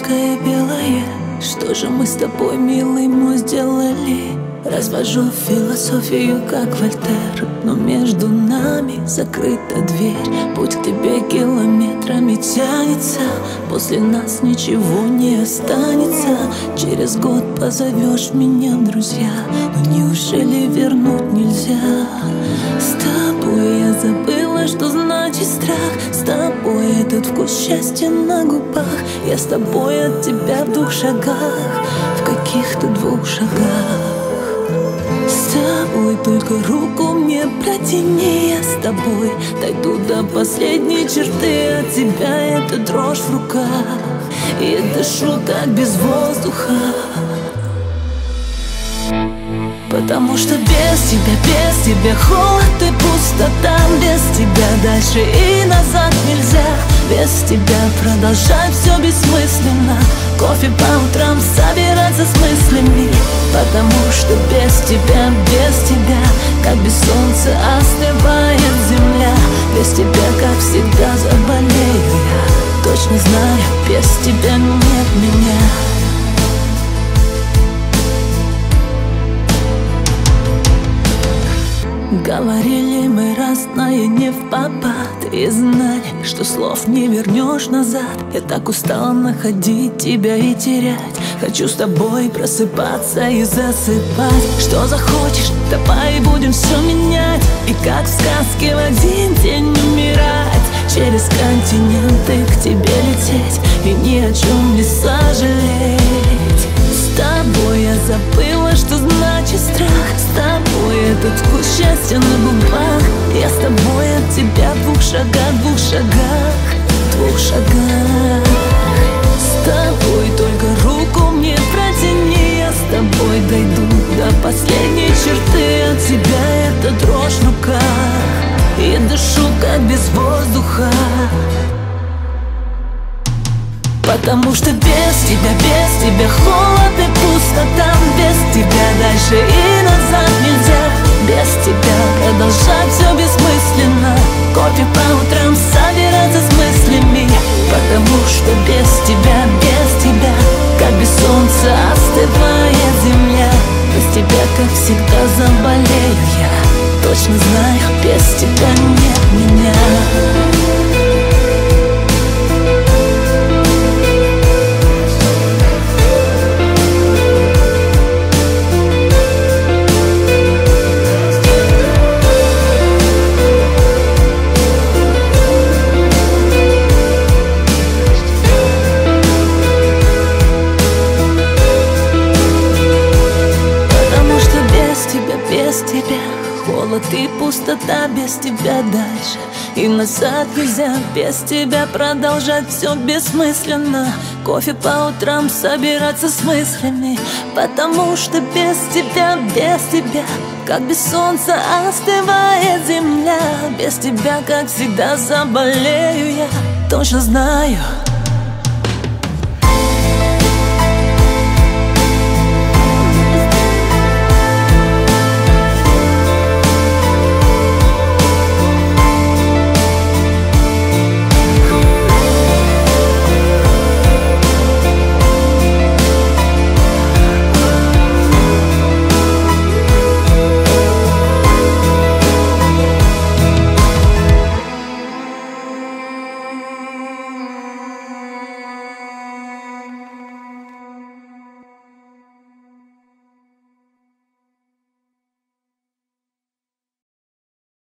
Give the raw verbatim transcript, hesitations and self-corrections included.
яркое и белое. Что же мы с тобой, милый мой, сделали? Развожу философию, как Вольтер, но между нами закрыта дверь. Путь к тебе километрами тянется, после нас ничего не останется. Через год позовешь меня в друзья, но неужели вернуть нельзя? С тобой я забыла, что значит страх. С тобой этот вкус счастья на губах. Я с тобой от тебя в двух шагах, в каких-то двух шагах. С тобой только руку мне протяни, я с тобой дойду до последней черты. От тебя эта дрожь в руках, и я дышу так без воздуха. Потому что без тебя, без тебя холод и пустота. Без тебя дальше и назад нельзя. Без тебя продолжать все бессмысленно. Кофе по утрам, собираться с мыслями. Потому что без тебя, без тебя, как без солнца остывает земля. Без тебя, как всегда, заболею я. Точно знаю, без тебя нет меня. Говорили мы разное не в попад, и знали, что слов не вернешь назад. Я так устала находить тебя и терять. Хочу с тобой просыпаться и засыпать. Что захочешь, давай будем все менять. И как в сказке в один день умирать. Через континенты к тебе лететь и ни о чем не сожалеть. С тобой я забыла, что значит страх. С тобой этот вкус счастья на губах. Я с тобой от тебя в двух шагах, двух шагах, двух шагах. С тобой только руку мне протяни. Я с тобой дойду до последней черты. От тебя эта дрожь в руках, и я дышу как без воздуха. Потому что без тебя, без тебя холод и пустота. Без тебя дальше и назад нельзя. Без тебя продолжать все бессмысленно. Кофе по утрам, собираться с мыслями. Потому что без тебя, без тебя, как без солнца остывает земля. Без тебя, как всегда, заболею я. Точно знаю, без тебя нет меня. Без тебя холод и пустота. Без тебя дальше и назад нельзя. Без тебя продолжать все бессмысленно. Кофе по утрам, собираться с мыслями. Потому что без тебя, без тебя, как без солнца остывает земля. Без тебя, как всегда, заболею я. Точно знаю,